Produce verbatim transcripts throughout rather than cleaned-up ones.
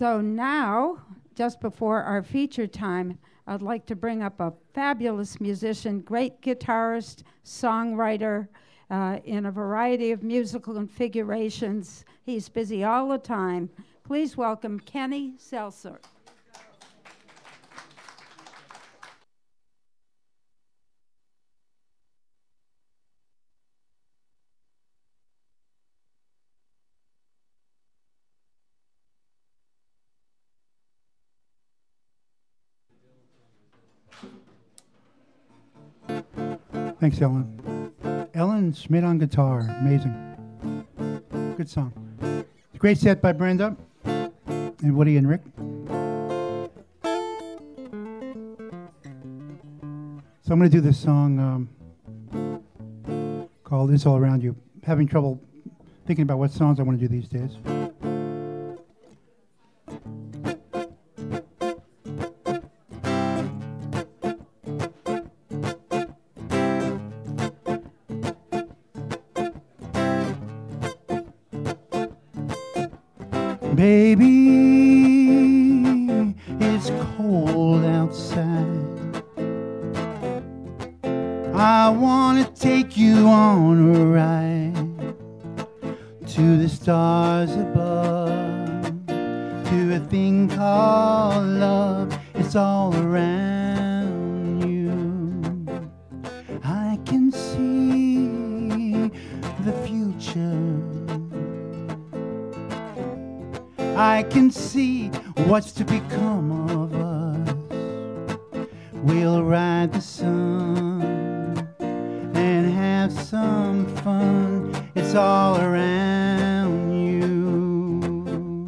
So now, just before our feature time, I'd like to bring up a fabulous musician, great guitarist, songwriter, uh, in a variety of musical configurations. He's busy all the time. Please welcome Kenny Seltzer. Thanks, Ellen. Ellen Schmidt on guitar. Amazing. Good song. Great set by Brenda and Woody and Rick. So I'm going to do this song um, called It's All Around You. Having trouble thinking about what songs I want to do these days. Baby, it's cold outside. I want to take you on a ride to the stars above, to a thing called love. It's all around you. I can see the future. I can see what's to become of us. We'll ride the sun and have some fun. It's all around you.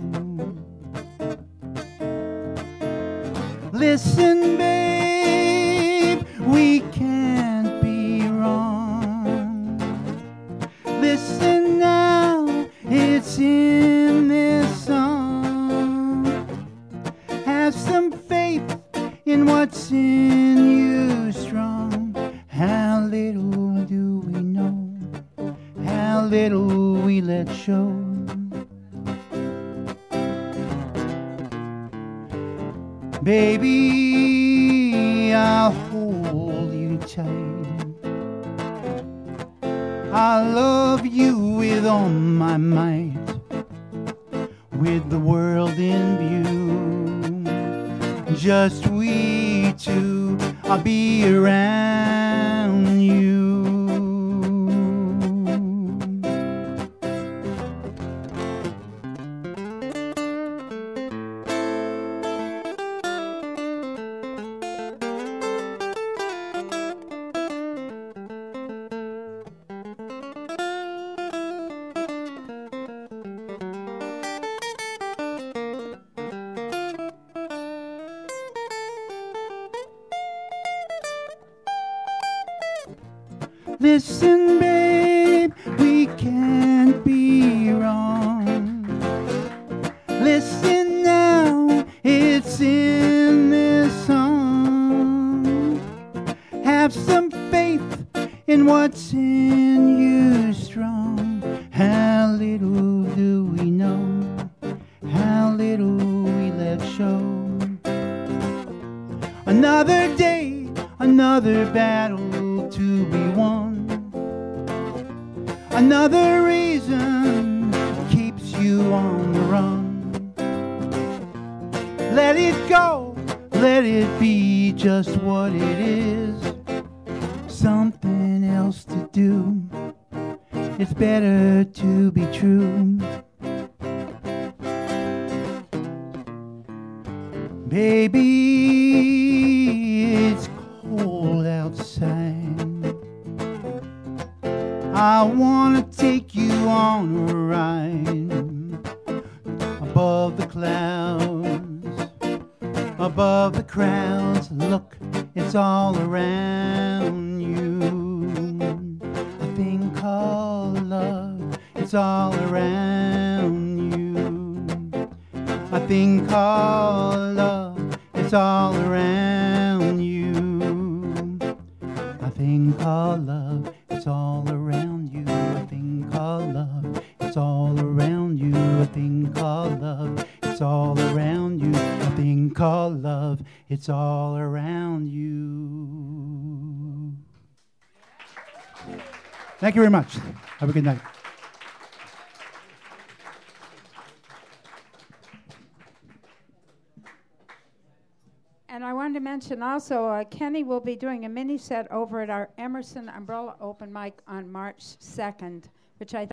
Listen, babe, we can't be wrong. Listen now, it's in this song. Have some faith in what's in you strong. How little do we know, how little we let show. Baby, I'll hold you tight. I'll love you with all my might, with the world in view, just we two. I'll be around you. Listen, babe, we can't be wrong. Listen now, it's in this song. Have some faith in what's in you strong. How little do we know, how little we let show. Another day, another battle to be won. Another reason keeps you on the run. Let it go, let it be just what it is. Something else to do. It's better to be true. Baby, it's cold outside. I want to take you on a ride above the clouds, above the crowds. Look, it's all around you. A thing called love, it's all around you. A thing called love, it's all around you. A thing called love, it's all around you. A thing called love, it's all around you. A thing called love, it's all around you. around you. A thing called love, it's all around you. Thank you very much. Have a good night. And I wanted to mention also, uh, Kenny will be doing a mini set over at our Emerson Umbrella Open Mic on March second, which I